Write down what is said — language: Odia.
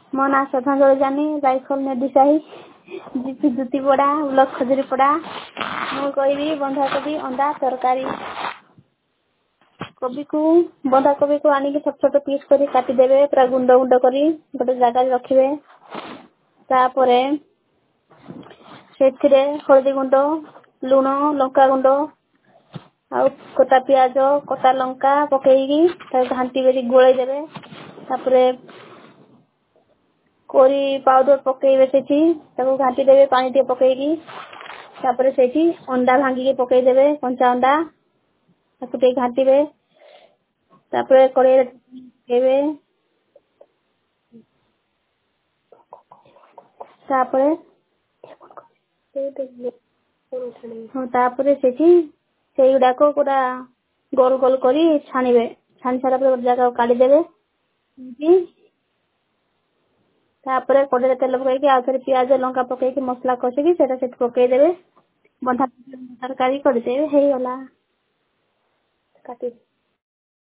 ମୋ ନାଁ ଶ୍ରଦ୍ଧାଞ୍ଜଳି ଜାନି, ରାଇଫଲ ନେଡିସାହି, ଜୁତିପଡା, ବ୍ଲକ ଖଜୁରୀପଡା। ମୁଁ କହିବି ବନ୍ଧାକୋବି ଅଣ୍ଡା ତରକାରୀ। ବନ୍ଧାକୋବିକୁ ଆଣିକି ଛୋଟ ଛୋଟ ପିସ୍ କରି କାଟିଦେବେ, ପୁରା ଗୁଣ୍ଡ ଗୁଣ୍ଡ କରି ଗୋଟେ ଜାଗାରେ ରଖିବେ। ତାପରେ ସେଥିରେ ହଳଦୀ ଗୁଣ୍ଡ, ଲୁଣ, ଲଙ୍କାଗୁଣ୍ଡ ଆଉ କଟା ପିଆଜ, କଟା ଲଙ୍କା ପକେଇକି ତାକୁ ଘାଣ୍ଟିବେ, ଗୋଳେଇ ଦେବେ। ତାପରେ କରି ପାଉଡର ପକେଇବେ, ସେଠି ତାକୁ ଘାଣ୍ଟି ଦେବେ ପାଣି ଟିକେ ପକେଇକି। ତାପରେ ସେଇଠି ଅଣ୍ଡା ଭାଙ୍ଗିକି ପକେଇଦେବେ, କଞ୍ଚା ଅଣ୍ଡା, ତାକୁ ଟିକେ ଘାଣ୍ଟିବେ। ତାପରେ କଡେଇରେ ପକେଇବେ। ତାପରେ ସେଠି ସେଇଗୁଡାକ ପୁରା ଗୋଲ ଗୋଲ କରି ଛାଣିବେ। ଛାଣି ସାରିଲା ପରେ ଗୋଟେ ଜାଗାକୁ କାଢିଦେବେ। ତାପରେ କଡେଇରେ ତେଲ ପକେଇକି ଆଉ ଥରେ ପିଆଜ ଲଙ୍କା ପକେଇକି ମସଲା କଷିକି ସେଟା ସେଠି ପକେଇଦେବେ। ବନ୍ଧାକୋବି ତରକାରୀ କରିଦେବେ, ହେଇଗଲା।